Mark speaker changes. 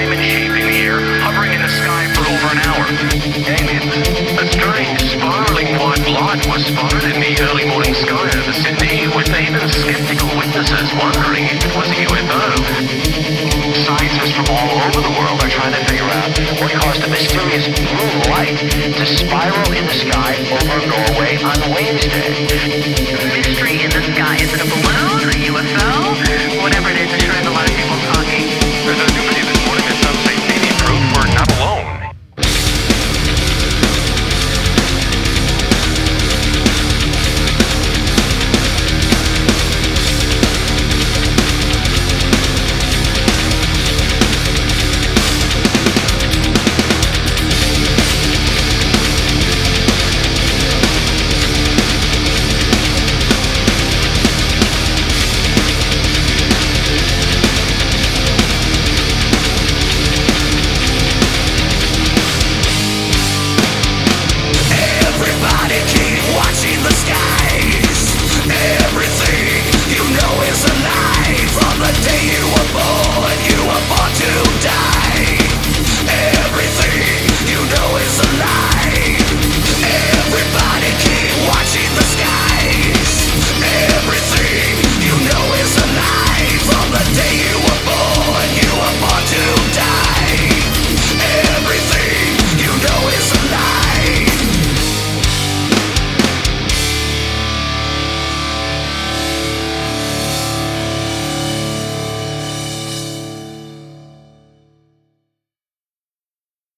Speaker 1: diamond shape in the air, hovering in the sky for over an hour. Aliens. A strange, spiraling white light was spotted in the early morning sky over Sydney, with even skeptical witnesses wondering if it was a UFO. Scientists from all over the world are trying to figure out what caused the mysterious blue light to spiral in the sky over Norway on Wednesday.
Speaker 2: Mystery in the sky. Is it a balloon, a UFO?